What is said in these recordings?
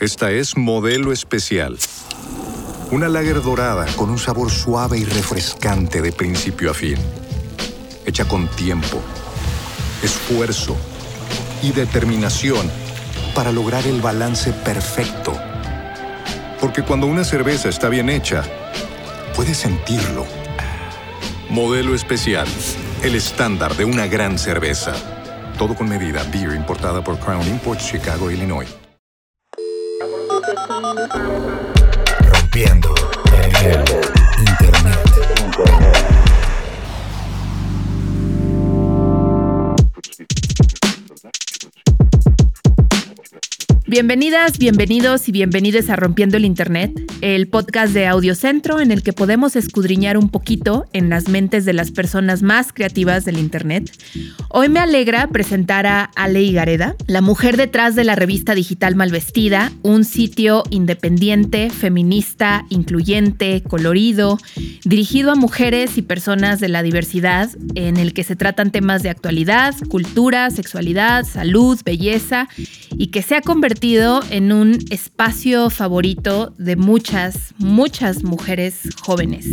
Esta es Modelo Especial. Una lager dorada con un sabor suave y refrescante de principio a fin. Hecha con tiempo, esfuerzo y determinación para lograr el balance perfecto. Porque cuando una cerveza está bien hecha, puedes sentirlo. Modelo Especial, el estándar de una gran cerveza. Todo con medida. Beer importada por Crown Imports, Chicago, Illinois. Rompiendo el Internet. Bienvenidas, bienvenidos y bienvenides a Rompiendo el Internet, el podcast de Audiocentro en el que podemos escudriñar un poquito en las mentes de las personas más creativas del Internet. Hoy me alegra presentar a Ale Higareda, la mujer detrás de la revista digital Malvestida, un sitio independiente, feminista, incluyente, colorido, dirigido a mujeres y personas de la diversidad, en el que se tratan temas de actualidad, cultura, sexualidad, salud, belleza, y que se ha convertido en un espacio favorito de muchas mujeres jóvenes.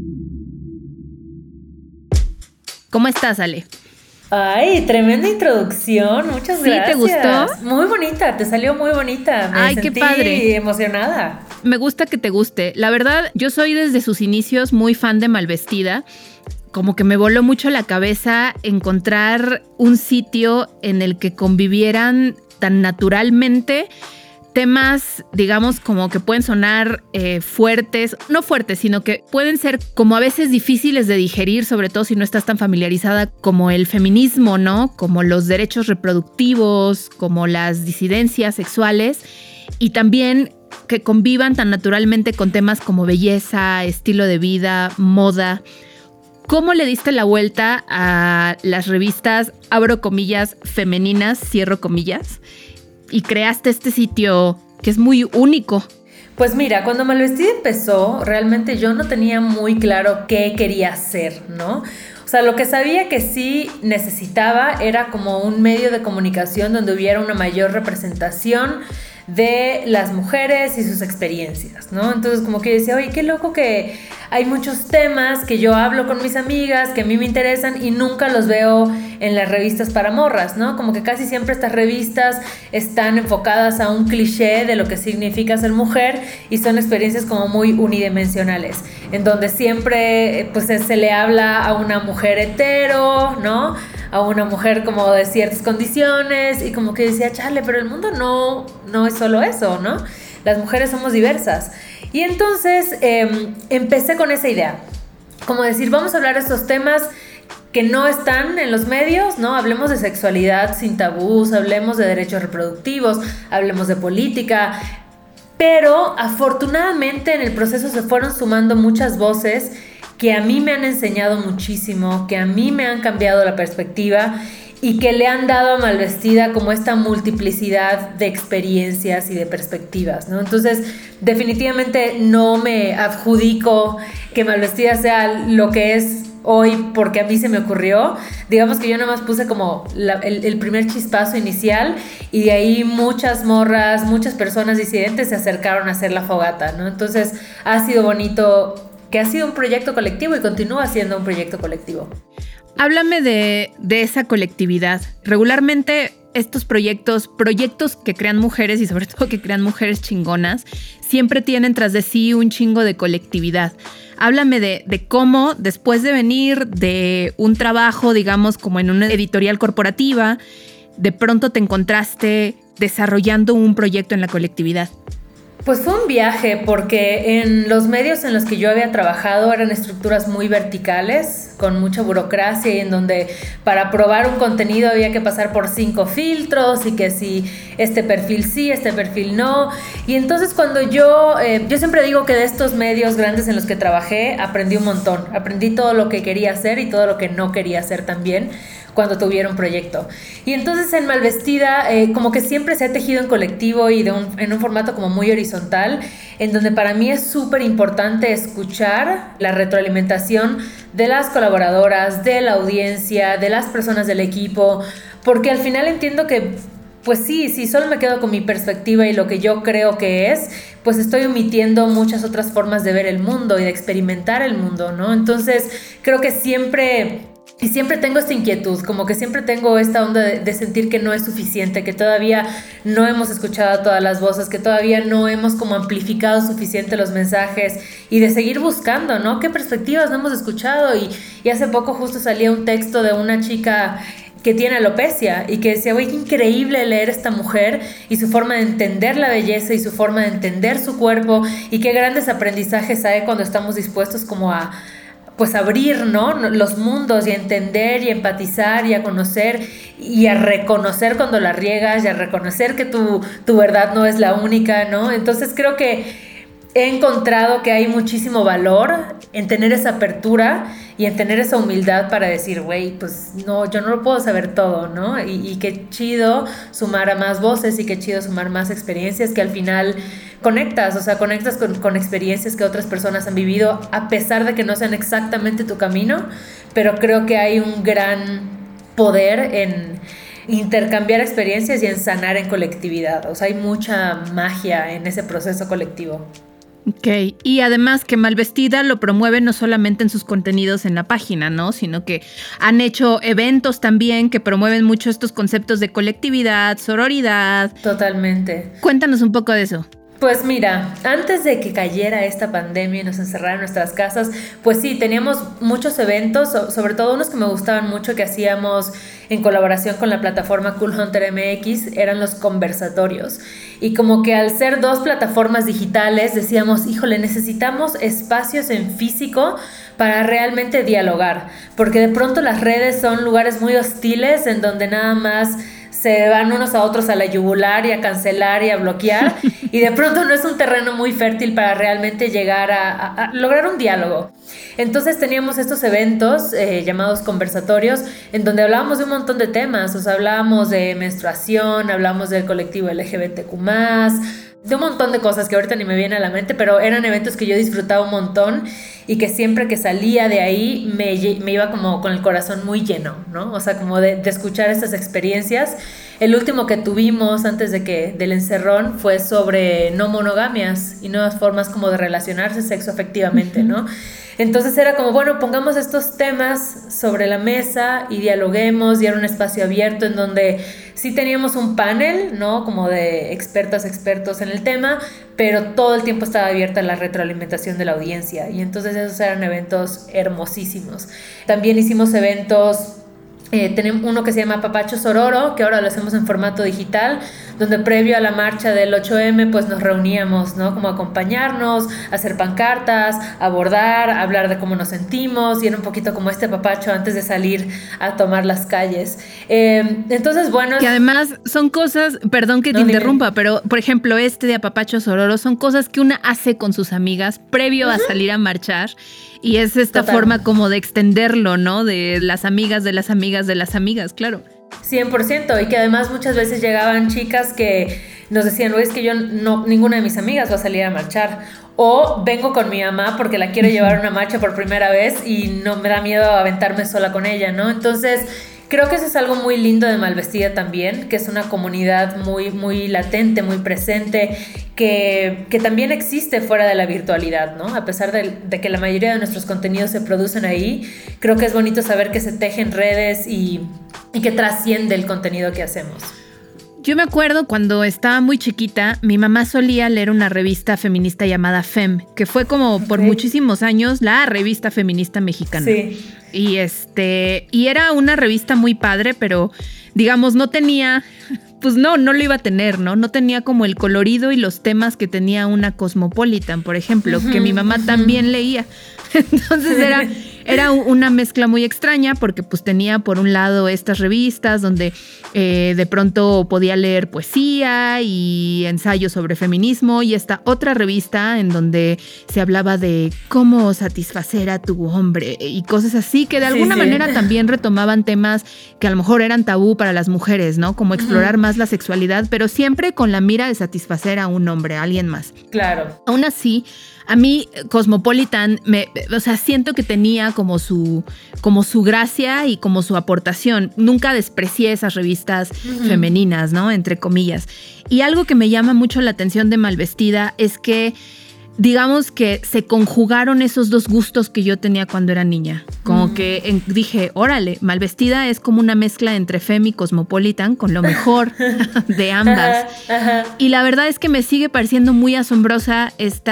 ¿Cómo estás, Ale? Ay, tremenda introducción, muchas gracias. ¿Sí te gustó? Muy bonita, te salió muy bonita. Me sentí qué padre. Emocionada. Me gusta que te guste. La verdad, yo soy desde sus inicios muy fan de Malvestida. Como que me voló mucho la cabeza encontrar un sitio en el que convivieran tan naturalmente temas, digamos, como que pueden sonar fuertes, no fuertes, sino que pueden ser como a veces difíciles de digerir, sobre todo si no estás tan familiarizada, como el feminismo, ¿no? Como los derechos reproductivos, como las disidencias sexuales, y también que convivan tan naturalmente con temas como belleza, estilo de vida, moda. ¿Cómo le diste la vuelta a las revistas, abro comillas, femeninas, cierro comillas, y creaste este sitio que es muy único? Pues mira, cuando Malvestida empezó, realmente yo no tenía muy claro qué quería hacer, ¿no? O sea, lo que sabía que sí necesitaba era como un medio de comunicación donde hubiera una mayor representación de las mujeres y sus experiencias, ¿no? Entonces como que decía, oye, qué loco que hay muchos temas que yo hablo con mis amigas, que a mí me interesan y nunca los veo en las revistas para morras, ¿no? Como que casi siempre estas revistas están enfocadas a un cliché de lo que significa ser mujer y son experiencias como muy unidimensionales, en donde siempre pues se le habla a una mujer hetero, ¿no? A una mujer como de ciertas condiciones y como que decía, chale, pero el mundo no es solo eso, ¿no? Las mujeres somos diversas. Y entonces empecé con esa idea, como decir, vamos a hablar de estos temas que no están en los medios, ¿no? Hablemos de sexualidad sin tabús, hablemos de derechos reproductivos, hablemos de política, pero afortunadamente en el proceso se fueron sumando muchas voces que a mí me han enseñado muchísimo, que a mí me han cambiado la perspectiva y que le han dado a Malvestida como esta multiplicidad de experiencias y de perspectivas, ¿no? Entonces, definitivamente no me adjudico que Malvestida sea lo que es hoy porque a mí se me ocurrió. Digamos que yo nada más puse como el primer chispazo inicial y de ahí muchas morras, muchas personas disidentes se acercaron a hacer la fogata, ¿no? Entonces, ha sido bonito que ha sido un proyecto colectivo y continúa siendo un proyecto colectivo. Háblame de esa colectividad. Regularmente estos proyectos que crean mujeres y sobre todo que crean mujeres chingonas, siempre tienen tras de sí un chingo de colectividad. Háblame de cómo después de venir de un trabajo, digamos, como en una editorial corporativa, de pronto te encontraste desarrollando un proyecto en la colectividad. Pues fue un viaje porque en los medios en los que yo había trabajado eran estructuras muy verticales, con mucha burocracia y en donde para probar un contenido había que pasar por 5 filtros y que si este perfil sí, este perfil no. Y entonces cuando yo siempre digo que de estos medios grandes en los que trabajé aprendí un montón. Aprendí todo lo que quería hacer y todo lo que no quería hacer también cuando tuviera un proyecto. Y entonces en Malvestida como que siempre se ha tejido en colectivo y en un formato como muy horizontal, en donde para mí es súper importante escuchar la retroalimentación de las colaboradoras, de la audiencia, de las personas del equipo, porque al final entiendo que pues sí, si solo me quedo con mi perspectiva y lo que yo creo que es, pues estoy omitiendo muchas otras formas de ver el mundo y de experimentar el mundo, ¿no? Entonces, creo que siempre tengo esta inquietud, como que siempre tengo esta onda de sentir que no es suficiente, que todavía no hemos escuchado todas las voces, que todavía no hemos como amplificado suficiente los mensajes y de seguir buscando, ¿no? ¿Qué perspectivas no hemos escuchado? Y hace poco justo salía un texto de una chica que tiene alopecia y que decía, qué increíble leer esta mujer y su forma de entender la belleza y su forma de entender su cuerpo y qué grandes aprendizajes hay cuando estamos dispuestos como a pues abrir, ¿no? Los mundos y a entender y a empatizar y a conocer y a reconocer cuando la riegas y a reconocer que tu verdad no es la única, ¿no? Entonces creo que he encontrado que hay muchísimo valor en tener esa apertura y en tener esa humildad para decir, pues no, yo no lo puedo saber todo, ¿no? Y qué chido sumar a más voces y qué chido sumar más experiencias que al final conectas con experiencias que otras personas han vivido a pesar de que no sean exactamente tu camino, pero creo que hay un gran poder en intercambiar experiencias y en sanar en colectividad. O sea, hay mucha magia en ese proceso colectivo. Ok, y además que Malvestida lo promueve no solamente en sus contenidos en la página, ¿no? Sino que han hecho eventos también que promueven mucho estos conceptos de colectividad, sororidad. Totalmente. Cuéntanos un poco de eso. Pues mira, antes de que cayera esta pandemia y nos encerraran en nuestras casas, pues sí, teníamos muchos eventos, sobre todo unos que me gustaban mucho que hacíamos en colaboración con la plataforma Cool Hunter MX, eran los conversatorios. Y como que al ser 2 plataformas digitales decíamos, híjole, necesitamos espacios en físico para realmente dialogar, porque de pronto las redes son lugares muy hostiles en donde nada más se van unos a otros a la yugular y a cancelar y a bloquear y de pronto no es un terreno muy fértil para realmente llegar a lograr un diálogo. Entonces teníamos estos eventos llamados conversatorios en donde hablábamos de un montón de temas, o sea, hablábamos de menstruación, hablábamos del colectivo LGBTQ+, de un montón de cosas que ahorita ni me viene a la mente, pero eran eventos que yo disfrutaba un montón y que siempre que salía de ahí me iba como con el corazón muy lleno, ¿no? O sea, como de escuchar estas experiencias. El último que tuvimos antes del encerrón fue sobre no monogamias y nuevas formas como de relacionarse sexoafectivamente, ¿no? Entonces era como, bueno, pongamos estos temas sobre la mesa y dialoguemos, y era un espacio abierto en donde sí teníamos un panel, ¿no? Como de expertas, expertos en el tema, pero todo el tiempo estaba abierta la retroalimentación de la audiencia, y entonces esos eran eventos hermosísimos. También hicimos eventos. Tenemos uno que se llama Apapacho Sororo, que ahora lo hacemos en formato digital, donde previo a la marcha del 8M pues nos reuníamos, ¿no? Como acompañarnos, hacer pancartas, abordar, hablar de cómo nos sentimos, y era un poquito como este apapacho antes de salir a tomar las calles. Entonces, bueno... Que además son cosas, perdón que te interrumpa, pero por ejemplo de Apapacho Sororo son cosas que una hace con sus amigas previo a salir a marchar. Y es esta forma como de extenderlo, ¿no? De las amigas, de las amigas, de las amigas, claro. 100%, y que además muchas veces llegaban chicas que nos decían, es que ninguna de mis amigas va a salir a marchar, o vengo con mi mamá porque la quiero llevar a una marcha por primera vez y no me da miedo aventarme sola con ella, ¿no? Entonces... creo que eso es algo muy lindo de Malvestida también, que es una comunidad muy, muy latente, muy presente, que también existe fuera de la virtualidad, ¿no? A pesar de que la mayoría de nuestros contenidos se producen ahí, creo que es bonito saber que se tejen redes y que trasciende el contenido que hacemos. Yo me acuerdo cuando estaba muy chiquita, mi mamá solía leer una revista feminista llamada Fem, que fue como por muchísimos años la revista feminista mexicana. Sí. Y era una revista muy padre, pero digamos no tenía, pues no lo iba a tener, ¿no? No tenía como el colorido y los temas que tenía una Cosmopolitan, por ejemplo, que mi mamá también leía. Entonces era una mezcla muy extraña porque pues tenía por un lado estas revistas donde de pronto podía leer poesía y ensayos sobre feminismo, y esta otra revista en donde se hablaba de cómo satisfacer a tu hombre y cosas así que de alguna manera también retomaban temas que a lo mejor eran tabú para las mujeres, ¿no? Como explorar más la sexualidad, pero siempre con la mira de satisfacer a un hombre, a alguien más. Claro. Aún así, a mí Cosmopolitan, siento que tenía como su gracia y como su aportación. Nunca desprecié esas revistas femeninas, ¿no? Entre comillas. Y algo que me llama mucho la atención de Malvestida es que digamos que se conjugaron esos dos gustos que yo tenía cuando era niña. Como que dije, órale, Malvestida es como una mezcla entre Femme y Cosmopolitan con lo mejor de ambas. Ajá. Y la verdad es que me sigue pareciendo muy asombrosa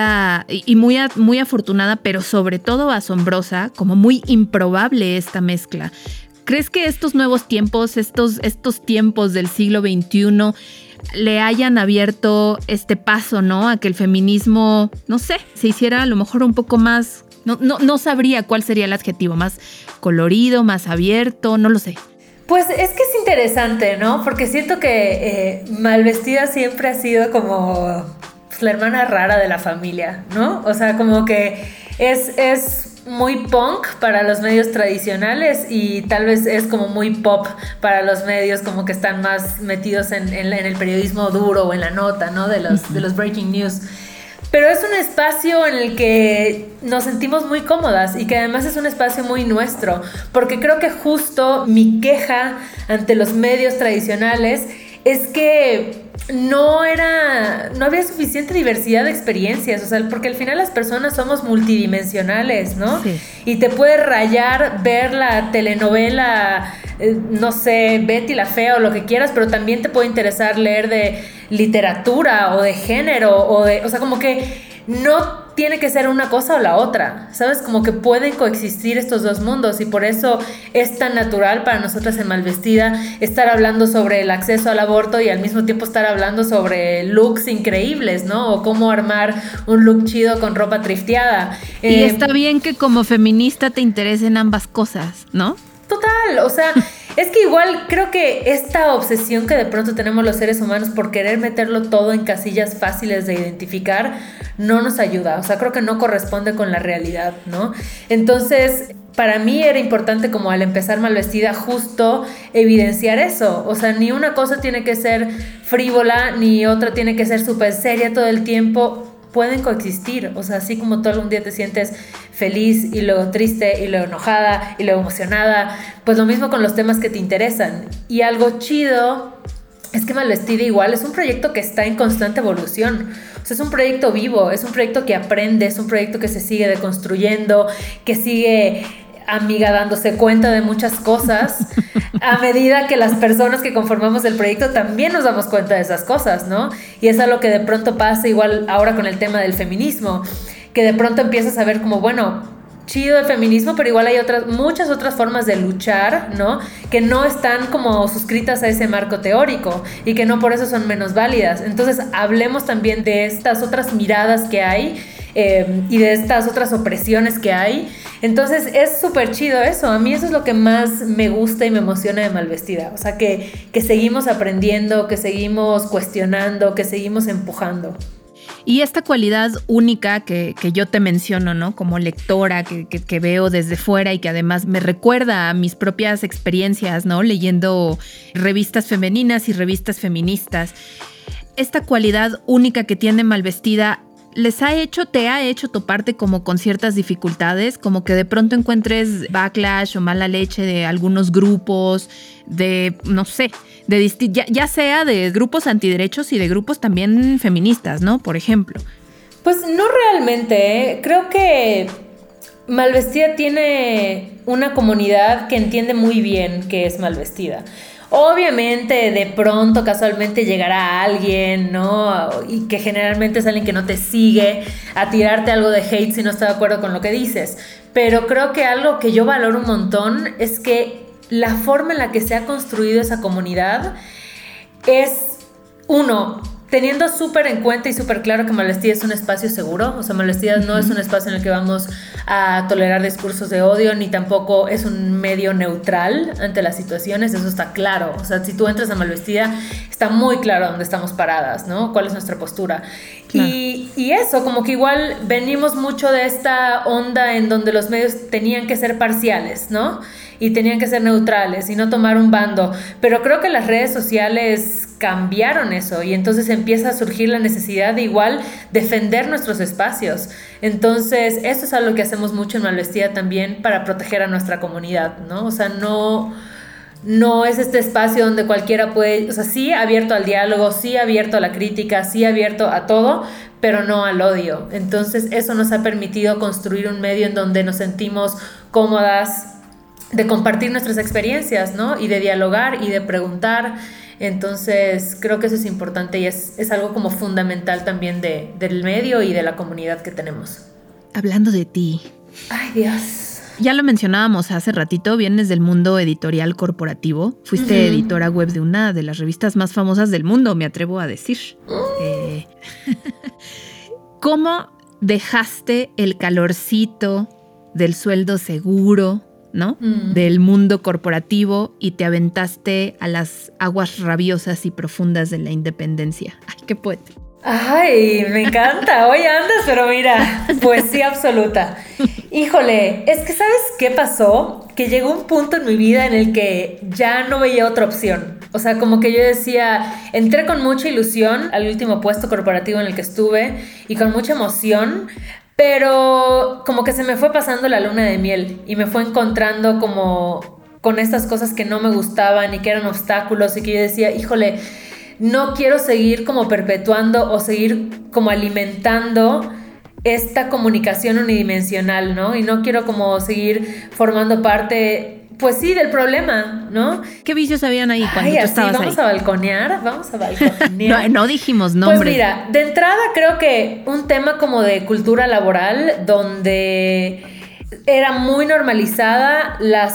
y muy afortunada, pero sobre todo asombrosa, como muy improbable esta mezcla. ¿Crees que estos nuevos tiempos, estos tiempos del siglo XXI le hayan abierto este paso, ¿no? A que el feminismo, no sé, se hiciera a lo mejor un poco más, no sabría cuál sería el adjetivo, más colorido, más abierto, no lo sé. Pues es que es interesante, ¿no? Porque siento que Malvestida siempre ha sido como pues, la hermana rara de la familia, ¿no? O sea, como que es muy punk para los medios tradicionales y tal vez es como muy pop para los medios como que están más metidos en el periodismo duro o en la nota, ¿no? De los breaking news. Pero es un espacio en el que nos sentimos muy cómodas y que además es un espacio muy nuestro, porque creo que justo mi queja ante los medios tradicionales es que no había suficiente diversidad de experiencias, o sea, porque al final las personas somos multidimensionales, ¿no? Sí. Y te puede rayar ver la telenovela, no sé, Betty la Fea o lo que quieras, pero también te puede interesar leer de literatura o de género o sea, como que no tiene que ser una cosa o la otra, ¿sabes? Como que pueden coexistir estos dos mundos y por eso es tan natural para nosotras en Malvestida estar hablando sobre el acceso al aborto y al mismo tiempo estar hablando sobre looks increíbles, ¿no? O cómo armar un look chido con ropa thrifteada. Y está bien que como feminista te interesen ambas cosas, ¿no? Total, o sea, es que igual creo que esta obsesión que de pronto tenemos los seres humanos por querer meterlo todo en casillas fáciles de identificar no nos ayuda, o sea, creo que no corresponde con la realidad, ¿no? Entonces, para mí era importante como al empezar Malvestida justo evidenciar eso, o sea, ni una cosa tiene que ser frívola, ni otra tiene que ser súper seria todo el tiempo. Pueden coexistir, o sea, así como todo un día te sientes feliz y luego triste y luego enojada y luego emocionada, pues lo mismo con los temas que te interesan. Y algo chido es que Malvestida igual es un proyecto que está en constante evolución, o sea, es un proyecto vivo, es un proyecto que aprende, es un proyecto que se sigue deconstruyendo, que sigue dándose cuenta de muchas cosas a medida que las personas que conformamos el proyecto también nos damos cuenta de esas cosas, ¿no? Y es algo que de pronto pasa igual ahora con el tema del feminismo, que de pronto empiezas a ver como, bueno, chido el feminismo, pero igual hay muchas otras formas de luchar, ¿no? Que no están como suscritas a ese marco teórico y que no por eso son menos válidas. Entonces, hablemos también de estas otras miradas que hay y de estas otras opresiones que hay. Entonces es súper chido eso. A mí eso es lo que más me gusta y me emociona de Malvestida. O sea, que seguimos aprendiendo, que seguimos cuestionando, que seguimos empujando. Y esta cualidad única que yo te menciono, ¿no? Como lectora, que veo desde fuera y que además me recuerda a mis propias experiencias, ¿no? Leyendo revistas femeninas y revistas feministas. Esta cualidad única que tiene Malvestida te ha hecho toparte como con ciertas dificultades, como que de pronto encuentres backlash o mala leche de algunos grupos, de, no sé, ya sea de grupos antiderechos y de grupos también feministas, ¿no? Por ejemplo. Pues no realmente, ¿eh? Creo que Malvestida tiene una comunidad que entiende muy bien qué es Malvestida. Obviamente, de pronto, casualmente llegará alguien, ¿no? Y que generalmente es alguien que no te sigue a tirarte algo de hate si no está de acuerdo con lo que dices. Pero creo que algo que yo valoro un montón es que la forma en la que se ha construido esa comunidad es, uno, teniendo súper en cuenta y súper claro que Malvestida es un espacio seguro. O sea, Malvestida no es un espacio en el que vamos a tolerar discursos de odio, ni tampoco es un medio neutral ante las situaciones, eso está claro. O sea, si tú entras a Malvestida, está muy claro dónde estamos paradas, ¿no? Cuál es nuestra postura. Claro. Y eso, como que igual venimos mucho de esta onda en donde los medios tenían que ser parciales, ¿no? Y tenían que ser neutrales y no tomar un bando. Pero creo que las redes sociales cambiaron eso y entonces empieza a surgir la necesidad de igual defender nuestros espacios. Entonces, eso es algo que hacemos mucho en Malvestida también para proteger a nuestra comunidad, ¿no? O sea, no es este espacio donde cualquiera puede, o sea, sí abierto al diálogo, sí abierto a la crítica, sí abierto a todo, pero no al odio. Entonces, eso nos ha permitido construir un medio en donde nos sentimos cómodas de compartir nuestras experiencias, ¿no? Y de dialogar y de preguntar. Entonces, creo que eso es importante y es algo como fundamental también del medio y de la comunidad que tenemos. Hablando de ti. Ay, Dios. Ya lo mencionábamos hace ratito, vienes del mundo editorial corporativo. Fuiste editora web de una de las revistas más famosas del mundo, me atrevo a decir. ¿Cómo dejaste el calorcito del sueldo seguro, ¿no? Del mundo corporativo y te aventaste a las aguas rabiosas y profundas de la independencia? Ay, qué poeta. Ay, me encanta. Hoy andas, pero mira, poesía absoluta. Híjole, es que ¿sabes qué pasó? Que llegó un punto en mi vida en el que ya no veía otra opción. O sea, como que yo decía, entré con mucha ilusión al último puesto corporativo en el que estuve y con mucha emoción, pero como que se me fue pasando la luna de miel y me fue encontrando como con estas cosas que no me gustaban y que eran obstáculos y que yo decía, híjole, no quiero seguir como perpetuando o seguir como alimentando esta comunicación unidimensional, ¿no? Y no quiero como seguir formando parte, pues sí, del problema, ¿no? ¿Qué vicios habían ahí cuando tú estabas ahí? Vamos a balconear. No dijimos nombres. Pues mira, de entrada creo que un tema como de cultura laboral donde era muy normalizada el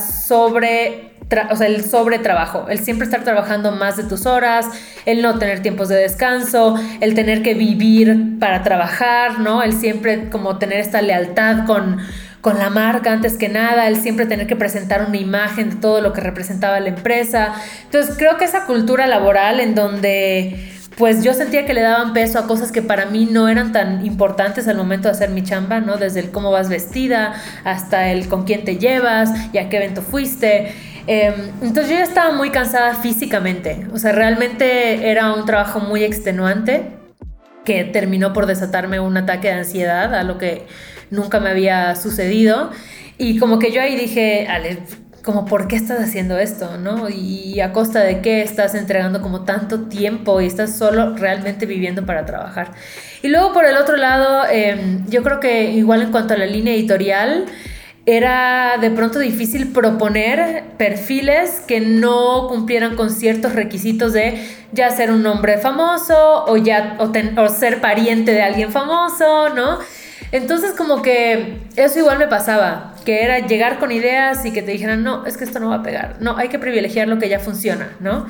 sobretrabajo, el siempre estar trabajando más de tus horas, el no tener tiempos de descanso, el tener que vivir para trabajar, ¿no? El siempre como tener esta lealtad con la marca antes que nada, el siempre tener que presentar una imagen de todo lo que representaba la empresa. Entonces creo que esa cultura laboral en donde pues yo sentía que le daban peso a cosas que para mí no eran tan importantes al momento de hacer mi chamba, ¿no? Desde el cómo vas vestida hasta el con quién te llevas y a qué evento fuiste. Entonces yo ya estaba muy cansada físicamente, o sea, realmente era un trabajo muy extenuante que terminó por desatarme un ataque de ansiedad, a lo que nunca me había sucedido, y como que yo ahí dije, Ale, como ¿por qué estás haciendo esto, no? Y a costa de qué estás entregando como tanto tiempo y estás solo realmente viviendo para trabajar. Y luego por el otro lado, yo creo que igual en cuanto a la línea editorial, era de pronto difícil proponer perfiles que no cumplieran con ciertos requisitos de ya ser un hombre famoso o ser pariente de alguien famoso, ¿no? Entonces como que eso igual me pasaba, que era llegar con ideas y que te dijeran, no, es que esto no va a pegar, no, hay que privilegiar lo que ya funciona, ¿no?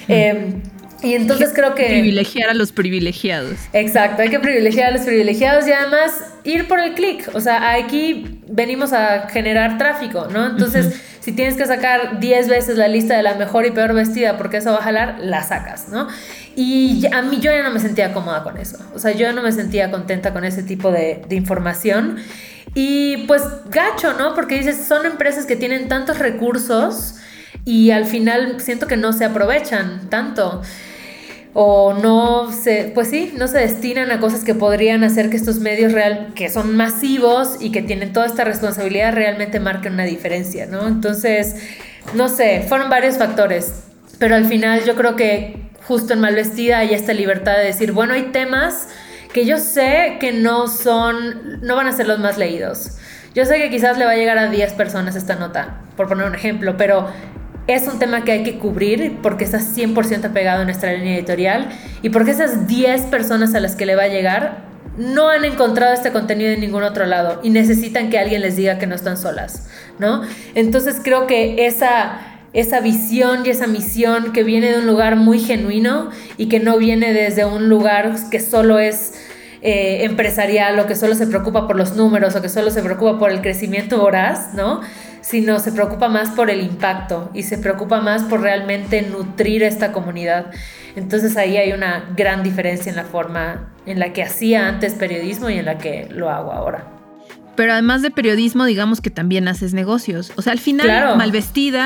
Y entonces creo que... Privilegiar a los privilegiados. Exacto, hay que privilegiar a los privilegiados y además ir por el clic. O sea, aquí venimos a generar tráfico, ¿no? Entonces, si tienes que sacar 10 veces la lista de la mejor y peor vestida porque eso va a jalar, la sacas, ¿no? Y a mí yo ya no me sentía cómoda con eso. O sea, yo no me sentía contenta con ese tipo de información. Y pues gacho, ¿no? Porque dices, son empresas que tienen tantos recursos y al final siento que no se aprovechan tanto. O no se destinan a cosas que podrían hacer que estos medios que son masivos y que tienen toda esta responsabilidad realmente marquen una diferencia, ¿no? Entonces, no sé, fueron varios factores, pero al final yo creo que justo en Malvestida hay esta libertad de decir, bueno, hay temas que yo sé que no van a ser los más leídos. Yo sé que quizás le va a llegar a 10 personas esta nota, por poner un ejemplo, pero es un tema que hay que cubrir porque está 100% apegado a nuestra línea editorial y porque esas 10 personas a las que le va a llegar no han encontrado este contenido en ningún otro lado y necesitan que alguien les diga que no están solas, ¿no? Entonces creo que esa visión y esa misión que viene de un lugar muy genuino y que no viene desde un lugar que solo es empresarial o que solo se preocupa por los números o que solo se preocupa por el crecimiento voraz, ¿no? Sino se preocupa más por el impacto y se preocupa más por realmente nutrir esta comunidad. Entonces ahí hay una gran diferencia en la forma en la que hacía antes periodismo y en la que lo hago ahora. Pero además de periodismo, digamos que también haces negocios. O sea, al final, claro. Malvestida,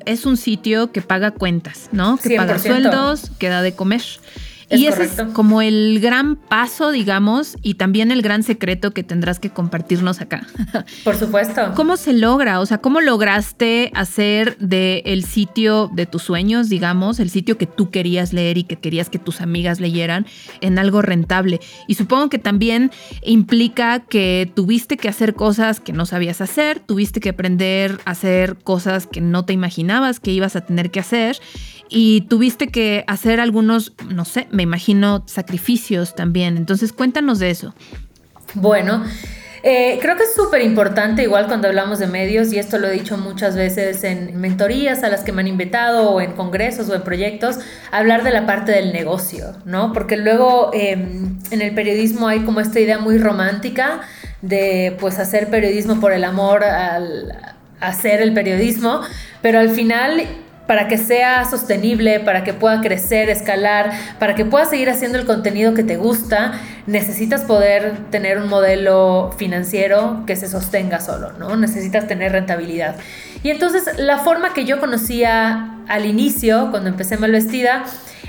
es un sitio que paga cuentas, ¿no? Que 100%. paga sueldos, que da de comer. Es y ese correcto. es como el gran paso, digamos, y también el gran secreto que tendrás que compartirnos acá. Por supuesto. ¿Cómo se logra? O sea, ¿cómo lograste hacer del sitio de tus sueños, digamos, el sitio que tú querías leer y que querías que tus amigas leyeran, en algo rentable? Y supongo que también implica que tuviste que hacer cosas que no sabías hacer, tuviste que aprender a hacer cosas que no te imaginabas que ibas a tener que hacer, y tuviste que hacer algunos, no sé, me imagino, sacrificios también. Entonces, cuéntanos de eso. Bueno, creo que es súper importante, igual cuando hablamos de medios, y esto lo he dicho muchas veces en mentorías a las que me han invitado, o en congresos o en proyectos, hablar de la parte del negocio, ¿no? Porque luego en el periodismo hay como esta idea muy romántica de pues hacer periodismo por el amor al hacer el periodismo, pero al final, para que sea sostenible, para que pueda crecer, escalar, para que puedas seguir haciendo el contenido que te gusta, necesitas poder tener un modelo financiero que se sostenga solo, ¿no? Necesitas tener rentabilidad. Y entonces la forma que yo conocía al inicio, cuando empecé Malvestida,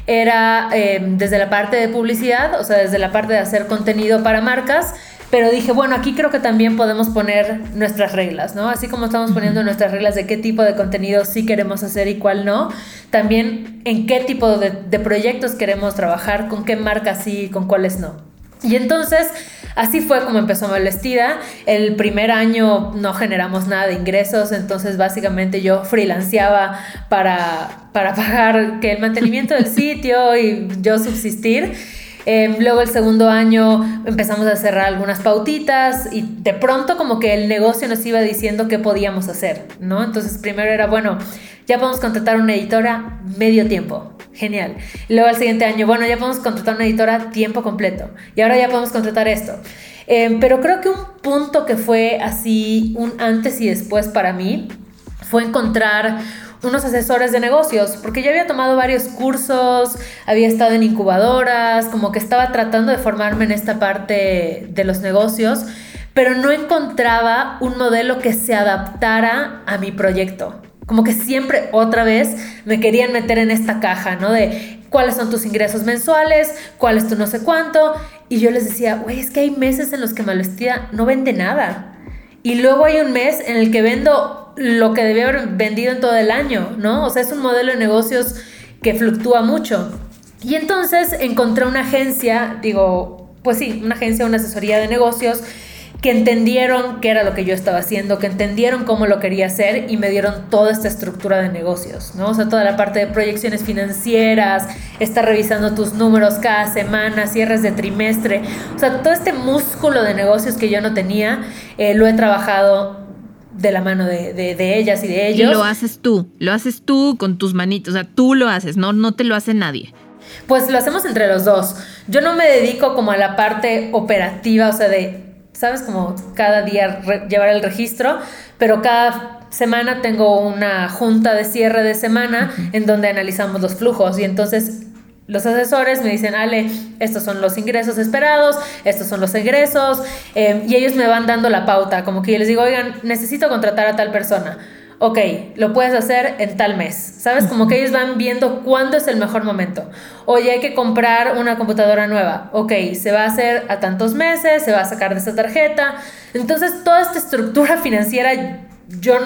era desde la parte de publicidad, o sea, desde la parte de hacer contenido para marcas. Pero dije, bueno, aquí creo que también podemos poner nuestras reglas, ¿no? Así como estamos poniendo nuestras reglas de qué tipo de contenido sí queremos hacer y cuál no, también en qué tipo de proyectos queremos trabajar, con qué marcas sí y con cuáles no. Y entonces, así fue como empezó Malvestida. El primer año no generamos nada de ingresos, entonces básicamente yo freelanceaba para pagar que el mantenimiento del sitio y yo subsistir. Luego el segundo año empezamos a cerrar algunas pautitas y de pronto como que el negocio nos iba diciendo qué podíamos hacer, ¿no? Entonces primero era, bueno, ya podemos contratar una editora medio tiempo, genial. Y luego al siguiente año, bueno, ya podemos contratar una editora tiempo completo y ahora ya podemos contratar esto. Pero creo que un punto que fue así un antes y después para mí fue encontrar unos asesores de negocios, porque yo había tomado varios cursos, había estado en incubadoras, como que estaba tratando de formarme en esta parte de los negocios, pero no encontraba un modelo que se adaptara a mi proyecto. Como que siempre otra vez me querían meter en esta caja, ¿no? De cuáles son tus ingresos mensuales, cuál es tu no sé cuánto, y yo les decía, güey, es que hay meses en los que Malvestida no vende nada. Y luego hay un mes en el que vendo lo que debía haber vendido en todo el año, ¿no? O sea, es un modelo de negocios que fluctúa mucho. Y entonces encontré una agencia, una agencia, una asesoría de negocios que entendieron qué era lo que yo estaba haciendo, que entendieron cómo lo quería hacer y me dieron toda esta estructura de negocios, ¿no? O sea, toda la parte de proyecciones financieras, estar revisando tus números cada semana, cierres de trimestre, o sea, todo este músculo de negocios que yo no tenía, lo he trabajado de la mano de ellas y de ellos. Y lo haces tú con tus manitos, o sea, tú lo haces, no te lo hace nadie. Pues lo hacemos entre los dos. Yo no me dedico como a la parte operativa, o sea, ¿sabes? Como cada día llevar el registro, pero cada semana tengo una junta de cierre de semana en donde analizamos los flujos y entonces los asesores me dicen, Ale, estos son los ingresos esperados, estos son los egresos, y ellos me van dando la pauta, como que yo les digo, oigan, necesito contratar a tal persona. Ok, lo puedes hacer en tal mes, ¿sabes? Como que ellos van viendo cuándo es el mejor momento. Oye, hay que comprar una computadora nueva. Ok, se va a hacer a tantos meses, se va a sacar de esta tarjeta. Entonces, toda esta estructura financiera, yo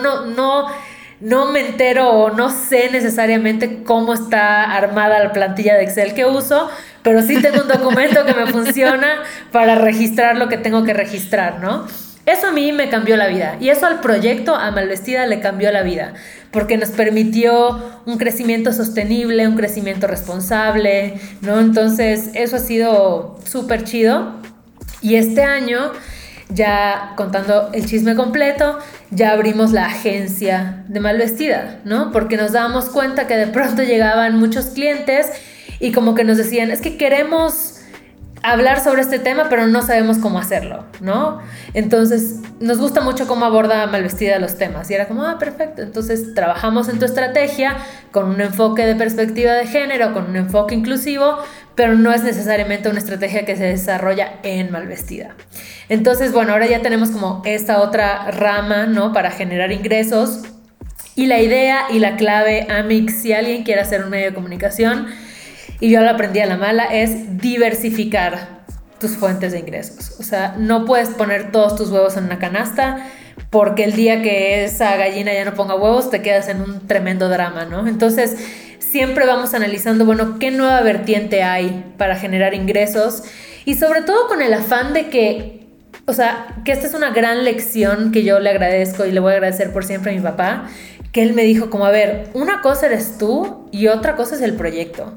no me entero o no sé necesariamente cómo está armada la plantilla de Excel que uso, pero sí tengo un documento que me funciona para registrar lo que tengo que registrar, ¿no? Eso a mí me cambió la vida y eso al proyecto, a Malvestida, le cambió la vida porque nos permitió un crecimiento sostenible, un crecimiento responsable, ¿no? Entonces eso ha sido súper chido y este año, ya contando el chisme completo, ya abrimos la agencia de Malvestida, ¿no? Porque nos dábamos cuenta que de pronto llegaban muchos clientes y como que nos decían, es que queremos hablar sobre este tema, pero no sabemos cómo hacerlo, ¿no? Entonces, nos gusta mucho cómo aborda Malvestida los temas. Y era como, perfecto. Entonces, trabajamos en tu estrategia con un enfoque de perspectiva de género, con un enfoque inclusivo, pero no es necesariamente una estrategia que se desarrolla en Malvestida. Entonces, bueno, ahora ya tenemos como esta otra rama, ¿no? Para generar ingresos. Y la idea y la clave, Amix, si alguien quiere hacer un medio de comunicación, y yo lo aprendí a la mala, es diversificar tus fuentes de ingresos. O sea, no puedes poner todos tus huevos en una canasta, porque el día que esa gallina ya no ponga huevos, te quedas en un tremendo drama, ¿no? Entonces, siempre vamos analizando, bueno, ¿qué nueva vertiente hay para generar ingresos? Y sobre todo con el afán de que, o sea, que esta es una gran lección que yo le agradezco y le voy a agradecer por siempre a mi papá, que él me dijo como, a ver, una cosa eres tú y otra cosa es el proyecto.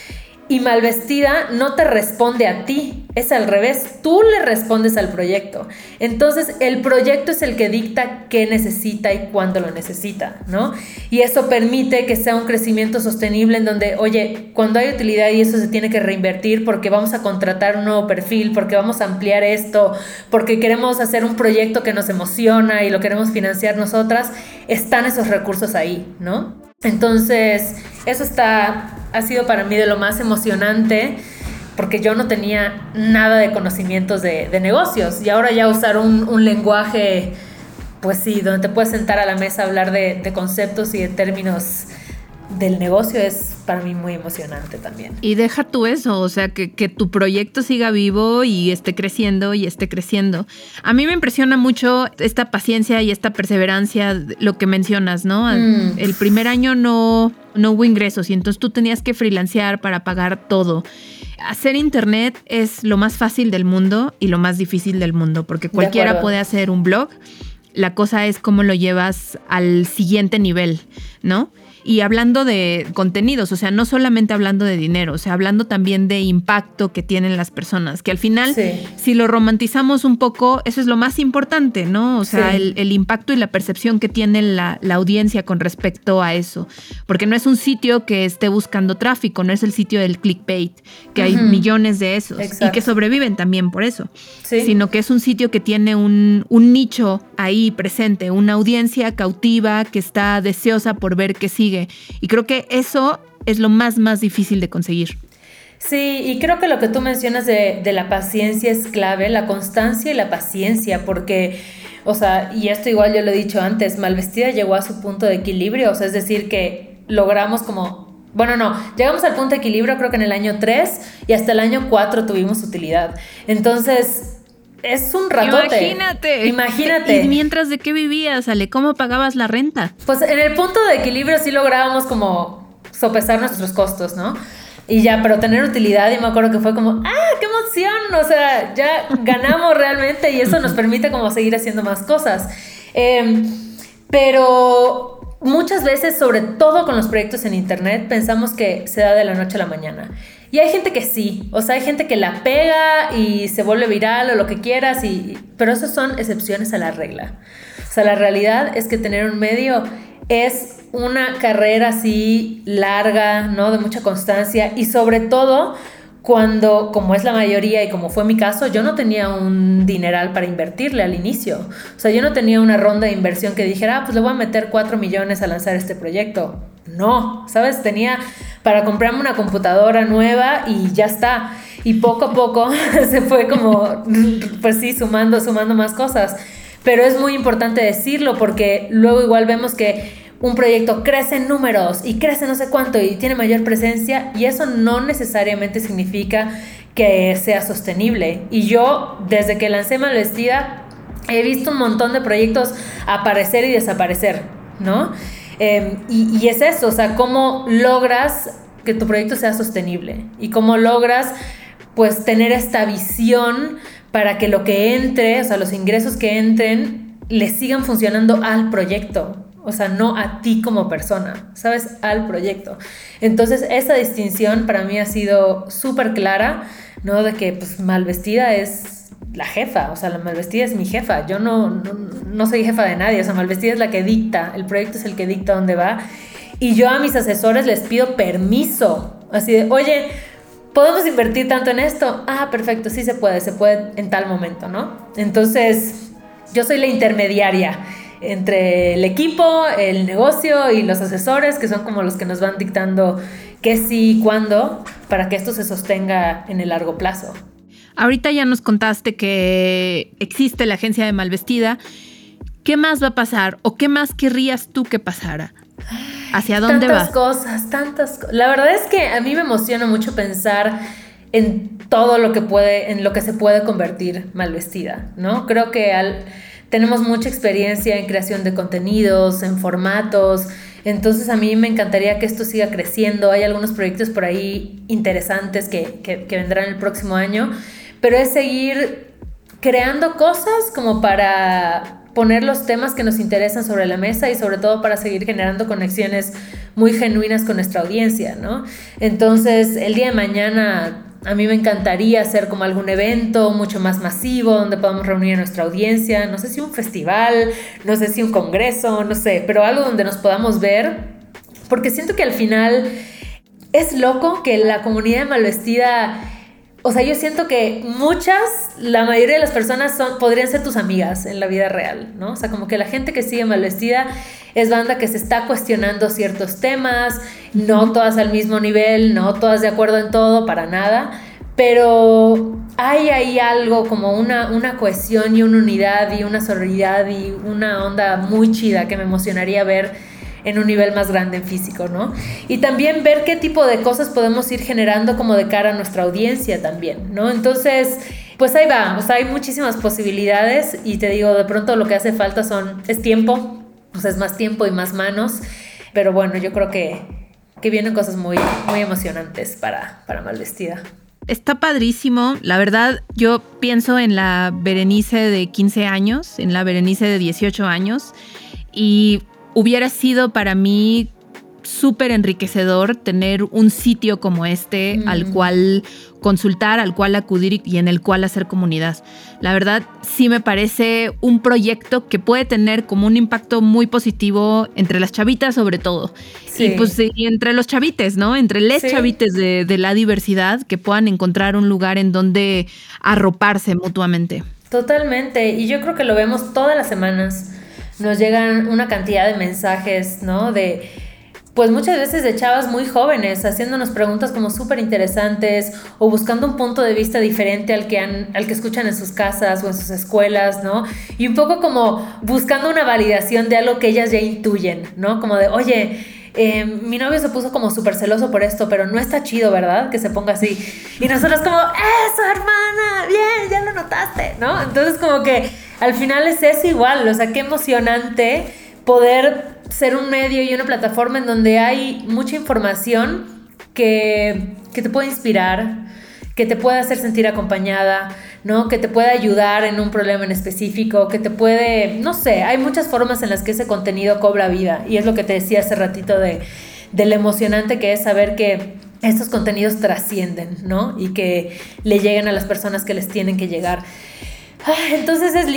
Y Malvestida no te responde a ti, es al revés, tú le respondes al proyecto. Entonces el proyecto es el que dicta qué necesita y cuándo lo necesita, ¿no? Y eso permite que sea un crecimiento sostenible en donde, oye, cuando hay utilidad y eso se tiene que reinvertir porque vamos a contratar un nuevo perfil, porque vamos a ampliar esto, porque queremos hacer un proyecto que nos emociona y lo queremos financiar nosotras, están esos recursos ahí, ¿no? Entonces, eso ha sido para mí de lo más emocionante, porque yo no tenía nada de conocimientos de negocios, y ahora ya usar un lenguaje, pues sí, donde te puedes sentar a la mesa a hablar de conceptos y de términos del negocio es para mí muy emocionante también. Y deja tú eso, o sea, que tu proyecto siga vivo y esté creciendo y esté creciendo. A mí me impresiona mucho esta paciencia y esta perseverancia, lo que mencionas, ¿no? El primer año no hubo ingresos y entonces tú tenías que freelancear para pagar todo. Hacer internet es lo más fácil del mundo y lo más difícil del mundo, porque cualquiera puede hacer un blog. La cosa es cómo lo llevas al siguiente nivel, ¿no? Y hablando de contenidos, o sea, no solamente hablando de dinero, o sea, hablando también de impacto que tienen las personas, que al final, sí, si lo romantizamos un poco, eso es lo más importante, ¿no? O sea, sí, el impacto y la percepción que tiene la audiencia con respecto a eso. Porque no es un sitio que esté buscando tráfico, no es el sitio del clickbait, que hay millones de esos. Exacto. Y que sobreviven también por eso. Sí. Sino que es un sitio que tiene un nicho ahí presente, una audiencia cautiva que está deseosa por ver qué sigue. Y creo que eso es lo más difícil de conseguir. Sí, y creo que lo que tú mencionas de la paciencia es clave, la constancia y la paciencia, porque, o sea, y esto igual yo lo he dicho antes, Malvestida llegó a su punto de equilibrio, o sea, es decir, que logramos como... Bueno, no, llegamos al punto de equilibrio creo que en el año 3 y hasta el año 4 tuvimos utilidad. Entonces... es un ratote. Imagínate. ¿Y mientras de qué vivías, Ale? ¿Cómo pagabas la renta? Pues en el punto de equilibrio sí lográbamos como sopesar nuestros costos, ¿no? Y ya, pero tener utilidad, y me acuerdo que fue como, ¡qué emoción! O sea, ya ganamos realmente y eso nos permite como seguir haciendo más cosas. Pero muchas veces, sobre todo con los proyectos en internet, pensamos que se da de la noche a la mañana. Y hay gente que sí, o sea, hay gente que la pega y se vuelve viral o lo que quieras, pero esas son excepciones a la regla. O sea, la realidad es que tener un medio es una carrera así larga, ¿no? De mucha constancia y sobre todo cuando, como es la mayoría y como fue mi caso, yo no tenía un dineral para invertirle al inicio. O sea, yo no tenía una ronda de inversión que dijera, pues le voy a meter 4 millones a lanzar este proyecto. No, ¿sabes? Tenía para comprarme una computadora nueva y ya está. Y poco a poco se fue como, pues sí, sumando más cosas. Pero es muy importante decirlo porque luego igual vemos que un proyecto crece en números y crece no sé cuánto y tiene mayor presencia y eso no necesariamente significa que sea sostenible. Y yo, desde que lancé Malvestida, he visto un montón de proyectos aparecer y desaparecer, ¿no? Y es eso, o sea, cómo logras que tu proyecto sea sostenible y cómo logras, pues, tener esta visión para que lo que entre, o sea, los ingresos que entren, le sigan funcionando al proyecto. O sea, no a ti como persona, ¿sabes? Al proyecto. Entonces, esa distinción para mí ha sido súper clara, ¿no? De que, pues, Malvestida es la jefa, o sea, la Malvestida es mi jefa. Yo no soy jefa de nadie, o sea, Malvestida es la que dicta, el proyecto es el que dicta dónde va. Y yo a mis asesores les pido permiso, así de, oye, ¿podemos invertir tanto en esto? Perfecto, sí se puede en tal momento, ¿no? Entonces, yo soy la intermediaria entre el equipo, el negocio y los asesores, que son como los que nos van dictando qué sí y cuándo, para que esto se sostenga en el largo plazo. Ahorita ya nos contaste que existe la agencia de Malvestida. ¿qué más va a pasar? ¿O qué más querrías tú que pasara? ¿Hacia dónde va? Tantas cosas. La verdad es que a mí me emociona mucho pensar en todo lo que en lo que se puede convertir Malvestida, ¿no? Creo que tenemos mucha experiencia en creación de contenidos, en formatos, entonces a mí me encantaría que esto siga creciendo. Hay algunos proyectos por ahí interesantes que vendrán el próximo año, pero es seguir creando cosas como para poner los temas que nos interesan sobre la mesa y sobre todo para seguir generando conexiones muy genuinas con nuestra audiencia, ¿no? Entonces, el día de mañana a mí me encantaría hacer como algún evento mucho más masivo donde podamos reunir a nuestra audiencia, no sé si un festival, no sé si un congreso, no sé, pero algo donde nos podamos ver, porque siento que al final es loco que la comunidad de Malvestida, o sea, yo siento que la mayoría de las personas podrían ser tus amigas en la vida real, ¿no? O sea, como que la gente que sigue Malvestida es banda que se está cuestionando ciertos temas, no todas al mismo nivel, no todas de acuerdo en todo, para nada, pero hay ahí algo como una cohesión y una unidad y una sororidad y una onda muy chida que me emocionaría ver en un nivel más grande en físico, ¿no? Y también ver qué tipo de cosas podemos ir generando como de cara a nuestra audiencia también, ¿no? Entonces, pues ahí va, o sea, hay muchísimas posibilidades y te digo, de pronto lo que hace falta es tiempo, o sea, es más tiempo y más manos, pero bueno, yo creo que vienen cosas muy, muy emocionantes para Malvestida. Está padrísimo, la verdad yo pienso en la Berenice de 15 años, en la Berenice de 18 años y hubiera sido para mí súper enriquecedor tener un sitio como este al cual consultar, al cual acudir y en el cual hacer comunidad. La verdad, sí me parece un proyecto que puede tener como un impacto muy positivo entre las chavitas sobre todo. Sí. Y pues y entre los chavites, ¿no? Entre les chavites de la diversidad que puedan encontrar un lugar en donde arroparse mutuamente. Totalmente, y yo creo que lo vemos todas las semanas. Nos llegan una cantidad de mensajes, ¿no? Pues muchas veces de chavas muy jóvenes haciéndonos preguntas como súper interesantes o buscando un punto de vista diferente al que escuchan en sus casas o en sus escuelas, ¿no? Y un poco como buscando una validación de algo que ellas ya intuyen, ¿no? Como de, oye, mi novio se puso como súper celoso por esto, pero no está chido, ¿verdad? Que se ponga así. Y nosotros como, ¡eso, hermana! ¡Bien! ¡Ya lo notaste! ¿No? Entonces como que al final es eso igual, o sea, qué emocionante poder ser un medio y una plataforma en donde hay mucha información que te puede inspirar, que te puede hacer sentir acompañada, ¿no? Que te puede ayudar en un problema en específico, que te puede, no sé, hay muchas formas en las que ese contenido cobra vida y es lo que te decía hace ratito de lo emocionante que es saber que estos contenidos trascienden, ¿no? Y que le lleguen a las personas que les tienen que llegar. Entonces es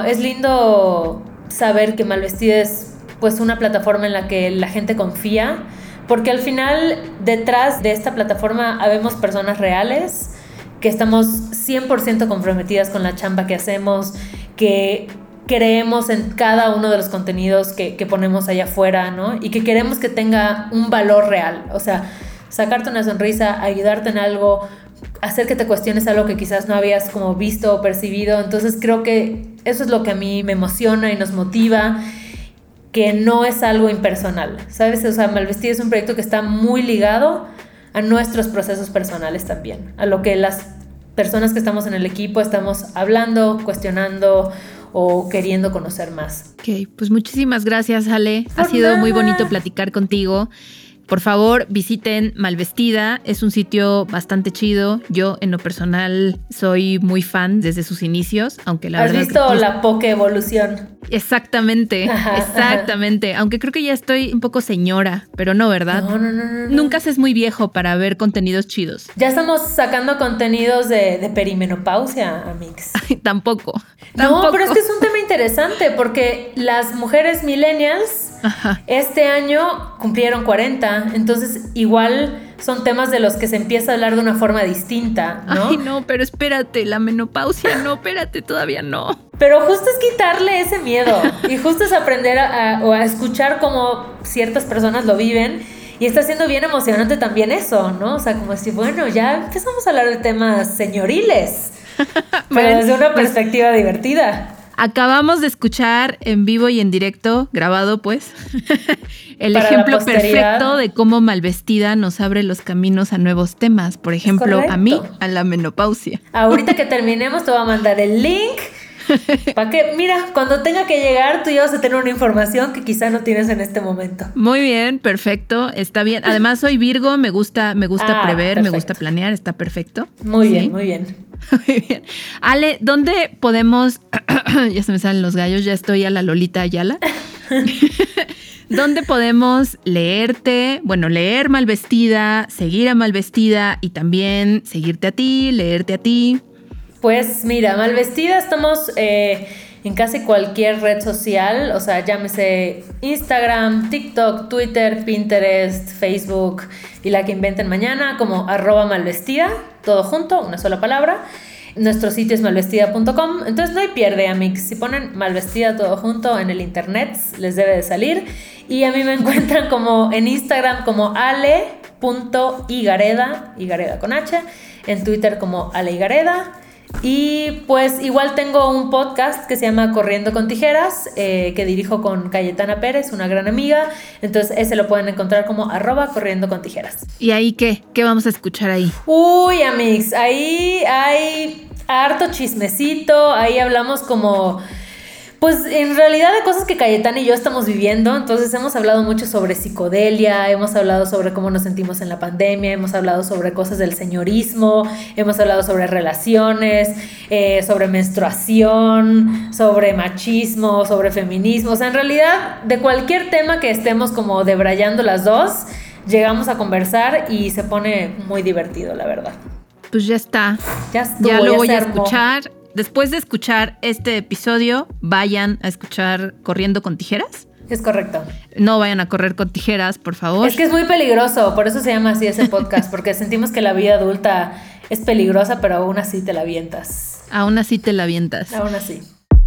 lindo saber que Malvestida es pues una plataforma en la que la gente confía, porque al final detrás de esta plataforma habemos personas reales que estamos 100% comprometidas con la chamba que hacemos, que creemos en cada uno de los contenidos que ponemos allá afuera, ¿no? Y que queremos que tenga un valor real, o sea, sacarte una sonrisa, ayudarte en algo, hacer que te cuestiones algo que quizás no habías como visto o percibido. Entonces creo que eso es lo que a mí me emociona y nos motiva, que no es algo impersonal, ¿sabes? O sea, Malvestida es un proyecto que está muy ligado a nuestros procesos personales también, a lo que las personas que estamos en el equipo estamos hablando, cuestionando o queriendo conocer más. Ok, pues muchísimas gracias, Ale. Ha sido muy bonito platicar contigo. Por favor, visiten Malvestida, es un sitio bastante chido. Yo, en lo personal, soy muy fan desde sus inicios, aunque la verdad... ¿Has visto la poke evolución? Exactamente, exactamente. Aunque creo que ya estoy un poco señora, pero no, ¿verdad? No. Nunca se es muy viejo para ver contenidos chidos. Ya estamos sacando contenidos de perimenopausia, amix. Tampoco. No, pero es que es un tema interesante porque las mujeres millennials este año cumplieron 40, entonces igual son temas de los que se empieza a hablar de una forma distinta, ¿no? Ay, no, pero espérate, la menopausia, no, espérate, todavía no. Pero justo es quitarle ese miedo y justo es aprender a escuchar cómo ciertas personas lo viven. Y está siendo bien emocionante también eso, ¿no? O sea, como decir, bueno, ya empezamos a hablar de temas señoriles, pero desde una perspectiva divertida. Acabamos de escuchar en vivo y en directo, grabado pues, el Para ejemplo la posteridad. perfecto de cómo Malvestida nos abre los caminos a nuevos temas. Por ejemplo, correcto. a mí, a la menopausia. Ahorita que terminemos te voy a mandar el link para que, mira, cuando tenga que llegar tú ya vas a tener una información que quizá no tienes en este momento. Muy bien, perfecto, está bien. Además soy Virgo, me gusta prever, perfecto. me gusta planear, está perfecto. Muy Sí. bien, muy bien. Muy bien. Ale, ¿dónde podemos, ya se me salen los gallos, ya estoy a la Lolita Ayala? ¿Dónde podemos leerte? Bueno, leer Malvestida, seguir a Malvestida y también seguirte a ti, leerte a ti. Pues mira, Malvestida estamos en casi cualquier red social, o sea, llámese Instagram, TikTok, Twitter, Pinterest, Facebook y la que inventen mañana como @malvestida, todo junto, una sola palabra. Nuestro sitio es malvestida.com, entonces no hay pierde, amigos. Si ponen Malvestida todo junto en el internet, les debe de salir. Y a mí me encuentran como en Instagram como ale.igareda, Igareda con H, en Twitter como aleigareda. Y pues igual tengo un podcast que se llama Corriendo con Tijeras, que dirijo con Cayetana Pérez, una gran amiga. Entonces ese lo pueden encontrar como @corriendo con tijeras. ¿Y ahí qué? ¿Qué vamos a escuchar ahí? Uy, amigos, ahí hay harto chismecito, ahí hablamos como... Pues en realidad de cosas que Cayetana y yo estamos viviendo. Entonces hemos hablado mucho sobre psicodelia, hemos hablado sobre cómo nos sentimos en la pandemia, hemos hablado sobre cosas del señorismo, hemos hablado sobre relaciones, sobre menstruación, sobre machismo, sobre feminismo. O sea, en realidad de cualquier tema que estemos como debrayando las dos, llegamos a conversar y se pone muy divertido, la verdad. Pues ya está. Ya estuvo, Ya lo voy se a armó. escuchar. Después de escuchar este episodio, vayan a escuchar Corriendo con Tijeras. Es correcto. No vayan a correr con tijeras, por favor. Es que es muy peligroso, por eso se llama así ese podcast, porque sentimos que la vida adulta es peligrosa, pero aún así te la avientas. Aún así te la avientas. Aún así.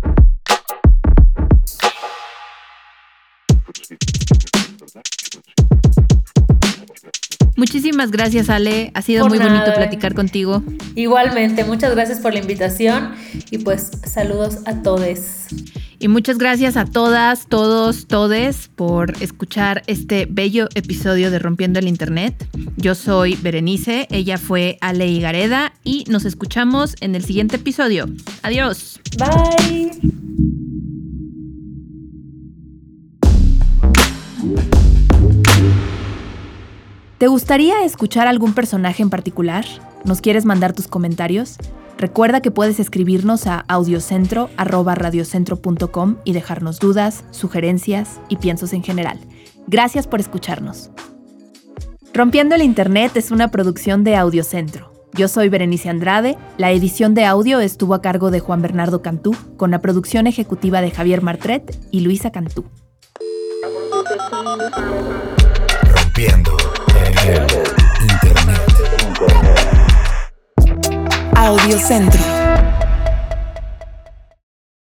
Muchísimas gracias, Ale. Ha sido Por muy nada. bonito platicar contigo. Igualmente, muchas gracias por la invitación y pues saludos a todes. Y muchas gracias a todas, todos, todes por escuchar este bello episodio de Rompiendo el Internet. Yo soy Berenice, ella fue Ale Igareda y nos escuchamos en el siguiente episodio. Adiós. Bye. ¿Te gustaría escuchar algún personaje en particular? ¿Nos quieres mandar tus comentarios? Recuerda que puedes escribirnos a audiocentro@radiocentro.com y dejarnos dudas, sugerencias y piensos en general. Gracias por escucharnos. Rompiendo el Internet es una producción de Audiocentro. Yo soy Berenice Andrade, la edición de audio estuvo a cargo de Juan Bernardo Cantú, con la producción ejecutiva de Javier Martret y Luisa Cantú. Rompiendo el Internet. Audiocentro.